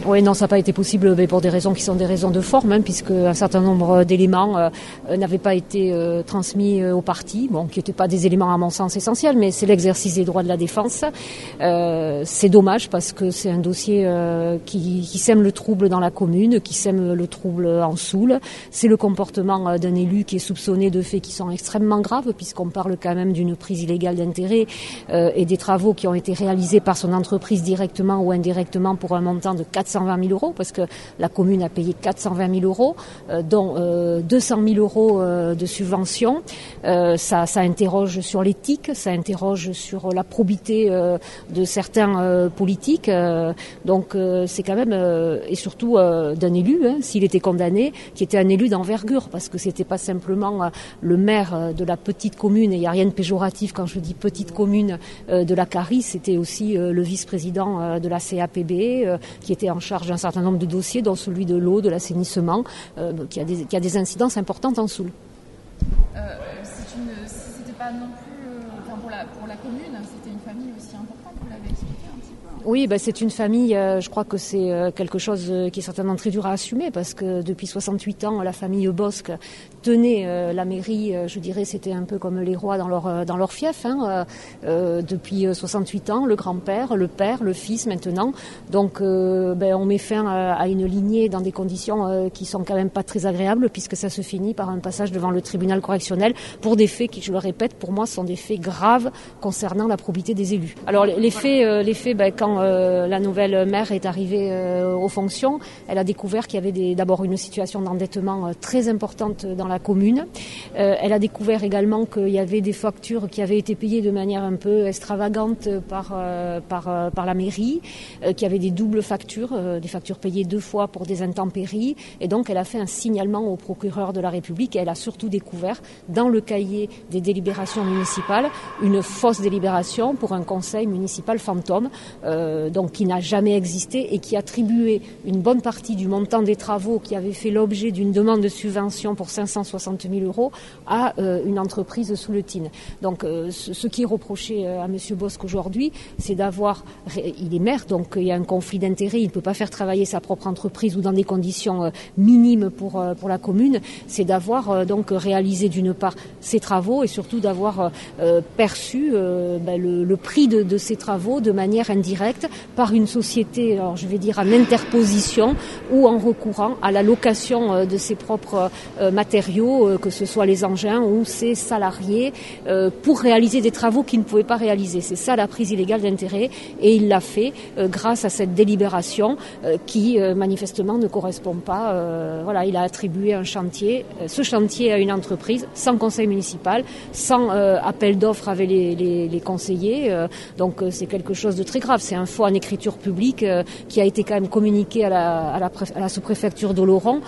Oui, non, ça n'a pas été possible mais pour des raisons qui sont des raisons de forme, puisque un certain nombre d'éléments n'avaient pas été transmis au parti, qui n'étaient pas des éléments à mon sens essentiels, mais c'est l'exercice des droits de la défense. C'est dommage parce que c'est un dossier qui sème le trouble dans la commune, qui sème le trouble en Soule. C'est le comportement d'un élu qui est soupçonné de faits qui sont extrêmement graves, puisqu'on parle quand même d'une prise illégale d'intérêt et des travaux qui ont été réalisés par son entreprise directement ou indirectement pour un montant de 420 000 euros, parce que la commune a payé 420 000 euros, dont 200 000 euros de subvention. Ça interroge sur l'éthique, ça interroge sur la probité de certains politiques. Donc c'est quand même, et surtout d'un élu, s'il était condamné, qui était un élu d'envergure, parce que c'était pas simplement le maire de la petite commune, et il n'y a rien de péjoratif quand je dis petite commune de la Carie, c'était aussi le vice-président de la CAPB, qui était en charge d'un certain nombre de dossiers, dont celui de l'eau, de l'assainissement, qui a des incidences importantes en Soule. Si c'était pas non plus, pour la commune, c'était une famille aussi importante, vous l'avez expliqué un petit peu. Oui, c'est une famille, je crois que c'est quelque chose qui est certainement très dur à assumer, parce que depuis 68 ans, la famille Bosc tenait la mairie, je dirais, c'était un peu comme les rois dans leur fief, depuis 68 ans, le grand-père, le père, le fils maintenant. Donc on met fin à une lignée dans des conditions qui sont quand même pas très agréables, puisque ça se finit par un passage devant le tribunal correctionnel pour des faits qui, je le répète, pour moi sont des faits graves concernant la probité des élus. Alors les faits, quand la nouvelle maire est arrivée aux fonctions, elle a découvert qu'il y avait d'abord une situation d'endettement très importante dans la commune. Elle a découvert également qu'il y avait des factures qui avaient été payées de manière un peu extravagante par la mairie, qu'il y avait des doubles factures, des factures payées 2 fois pour des intempéries. Et donc elle a fait un signalement au procureur de la République, et elle a surtout découvert dans le cahier des délibérations municipales une fausse délibération pour un conseil municipal fantôme, donc qui n'a jamais existé, et qui attribuait une bonne partie du montant des travaux qui avaient fait l'objet d'une demande de subvention pour 560 000 euros à une entreprise souletine. Donc ce qui est reproché à M. Bosc aujourd'hui, c'est il est maire, donc il y a un conflit d'intérêts, il ne peut pas faire travailler sa propre entreprise ou dans des conditions minimes pour la commune, c'est d'avoir donc réalisé d'une part ces travaux, et surtout d'avoir perçu le prix de ces travaux de manière indirecte par une société, alors je vais dire en interposition, ou en recourant à la location de ses propres matériaux, que ce soit les engins ou ses salariés, pour réaliser des travaux qu'il ne pouvait pas réaliser. C'est ça la prise illégale d'intérêt, et il l'a fait grâce à cette délibération qui manifestement ne correspond pas. Il a attribué ce chantier à une entreprise sans conseil municipal, sans appel d'offres avec les conseillers. Donc c'est quelque chose de très grave. C'est un faux en écriture publique qui a été quand même communiqué à la sous-préfecture d'Oloron.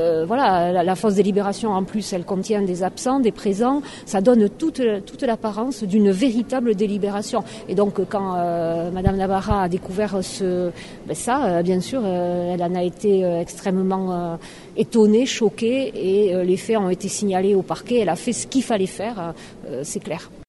La fausse délibération, en plus, elle contient des absents, des présents. Ça donne toute l'apparence d'une véritable délibération. Et donc quand Madame Navarra a découvert ça, bien sûr, elle en a été extrêmement étonnée, choquée, et les faits ont été signalés au parquet. Elle a fait ce qu'il fallait faire, c'est clair.